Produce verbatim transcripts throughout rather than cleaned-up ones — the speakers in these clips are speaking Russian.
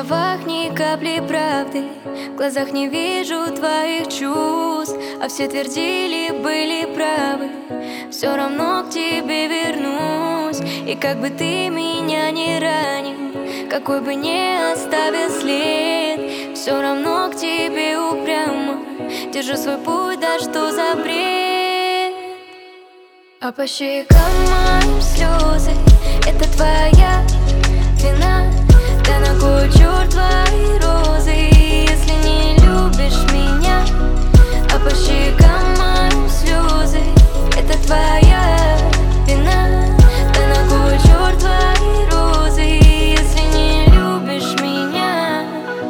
словах ни капли правды, в глазах не вижу твоих чувств. А все твердили, были правы, все равно к тебе вернусь. И как бы ты меня не ранил, какой бы ни оставил след, все равно к тебе упрямо держу свой путь, да что за бред. А по щекам моим слезы, это твоя вина. Да на кой черт твои розы, если не любишь меня? А по щекам моим слезы, это твоя вина. Да на кой черт твои розы, если не любишь меня?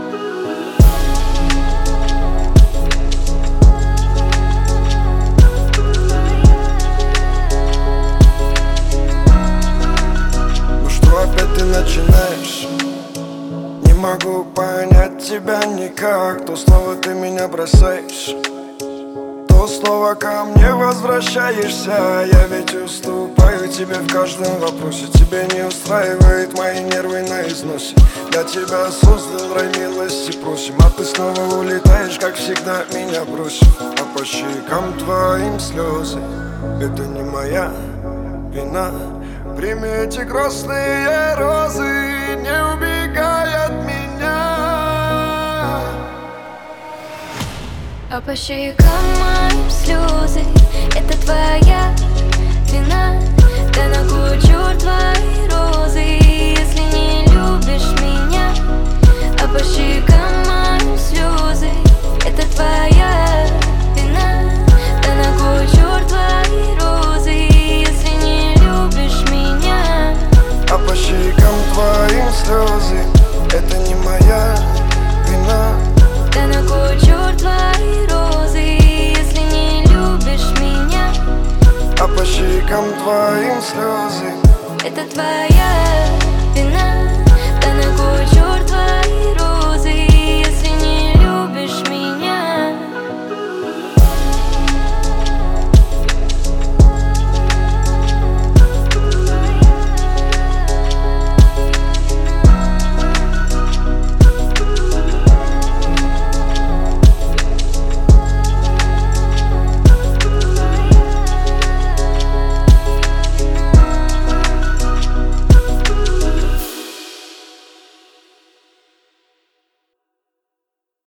Ну что опять ты начинаешь? Не могу понять тебя никак. То снова ты меня бросаешь, то снова ко мне возвращаешься. Я ведь уступаю тебе в каждом вопросе. Тебе не устраивает мои нервы на износе. Я тебя создал, рай милости просим, а ты снова улетаешь, как всегда меня бросив. А по щекам твоим слезы, это не моя вина. Прими эти грустные розы, не убегай от меня. А по щекам моим слезы, это твоя вина. Да на кой черт твои розы, если не любишь меня? А по щекам моим слезы, это твоя вина. Да на кой черт твои розы, если не любишь меня? А по щекам твоим слезы, это не моя вина. Да на кой черт твои розы, если не любишь меня? А по щекам твоим слезы, это твоя